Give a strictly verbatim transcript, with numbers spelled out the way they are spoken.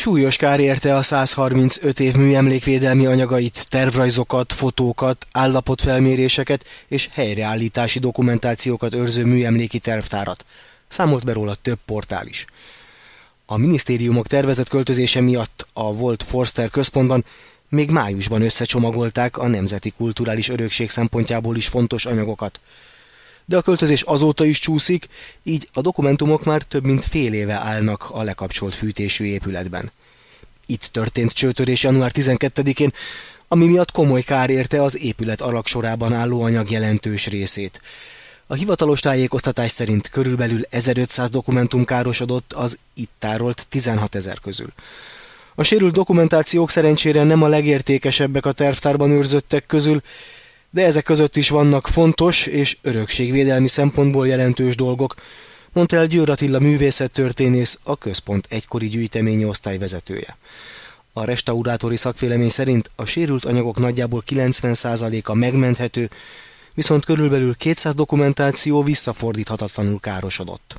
Súlyos kár érte a százharmincöt év műemlékvédelmi anyagait, tervrajzokat, fotókat, állapotfelméréseket és helyreállítási dokumentációkat őrző műemléki tervtárat. Számolt be róla több portál is. A minisztériumok tervezett költözése miatt a volt Forster központban még májusban összecsomagolták a nemzeti kulturális örökség szempontjából is fontos anyagokat. De a költözés azóta is csúszik, így a dokumentumok már több mint fél éve állnak a lekapcsolt fűtésű épületben. Itt történt csőtörés január tizenkettedikén, ami miatt komoly kár érte az épület alagsorában álló anyag jelentős részét. A hivatalos tájékoztatás szerint körülbelül ezerötszáz dokumentum károsodott az itt tárolt tizenhatezer közül. A sérült dokumentációk szerencsére nem a legértékesebbek a tervtárban őrzöttek közül, de ezek között is vannak fontos és örökségvédelmi szempontból jelentős dolgok, mondta el Győr Attila művészettörténész, a központ egykori gyűjteményi osztályvezetője. A restaurátori szakvélemény szerint a sérült anyagok nagyjából kilencven százaléka megmenthető, viszont körülbelül kétszáz dokumentáció visszafordíthatatlanul károsodott.